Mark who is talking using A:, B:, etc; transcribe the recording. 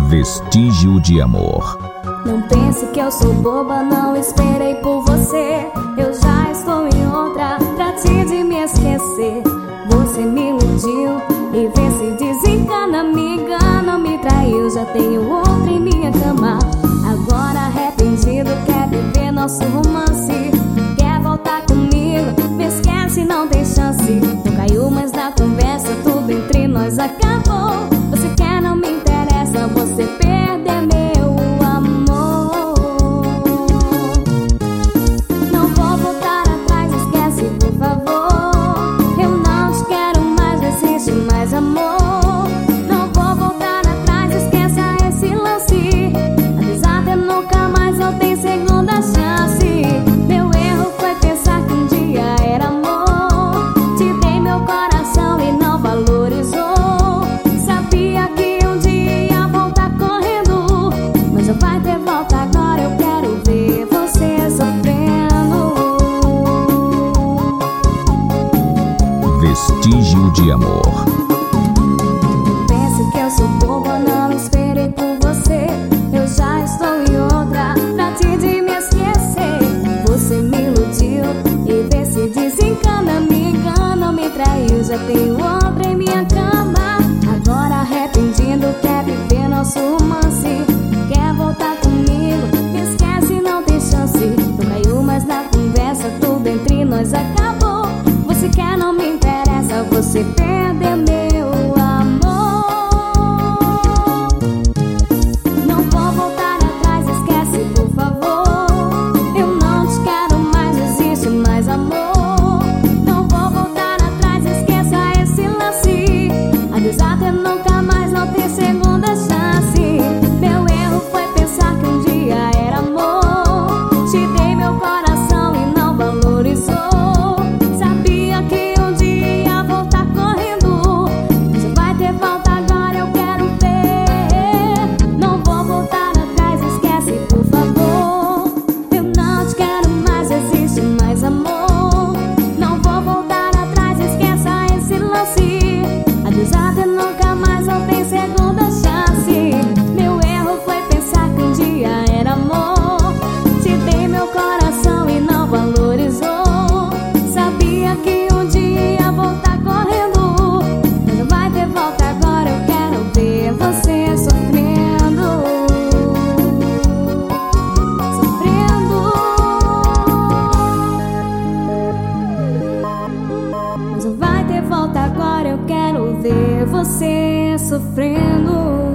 A: Vestígio de amor.
B: Não pense que eu sou boba, não esperei por você. Eu já estou em outra, trate de me esquecer. Você me iludiu e vê se desencana, me engana, me traiu. Já tenho outra em minha cama. Agora arrependido, quer viver nosso romance. Quer voltar comigo, me esquece, não tem chance. Não caiu mais na conversa, tudo entre nós acabou. Você quer, não me interessa, você perdeu meu amor. Não vou voltar atrás, esquece por favor. Eu não te quero mais, não existe mais amor. Não vou voltar atrás, esqueça esse lance. Apesar de eu nunca mais, não tem segunda chance. Meu erro foi pensar que um dia era amor. Te dei meu coração e não valorizou. Sabia que um dia ia voltar correndo, mas não vai ter volta agora, eu quero ver você sofrendo.
A: Vestígio de amor.
B: Pense que eu sou boba, não esperei por você. Eu já estou em outra, trate de me esquecer. Você me iludiu e vê se desencana, me engana, me traiu. Já tenho outra em minha cama. Agora arrependido, quer viver nosso romance. Quer voltar comigo, me esquece, não tem chance. Não caiu mais na conversa, tudo entre nós acabou. Você quer, não me interessa, você perdeu meu amor. Não vou voltar atrás, esquece por favor. Eu não te quero mais, não existe mais amor. Não vou voltar atrás, esqueça esse lance. Apesar de eu nunca mais, não ter segunda chance. Meu erro foi pensar que um dia era amor. Te dei meu coração e não valorizou. Sabia que um dia ia voltar correndo, mas não vai ter volta agora, eu quero ver. Não vou voltar atrás, esquece por favor. Eu não te quero mais, existe mais amor. Não vou voltar atrás, esqueça esse lance. Apesar de nunca mais, não tem segunda chance. Meu erro foi pensar que um dia era amor. Te dei meu coração e não valorizou. Sabia que um dia ia voltar correndo, mas não vai ter volta agora, eu quero ver você sofrendo. Sofrendo. Mas não vai ter volta agora, eu quero ver você sofrendo.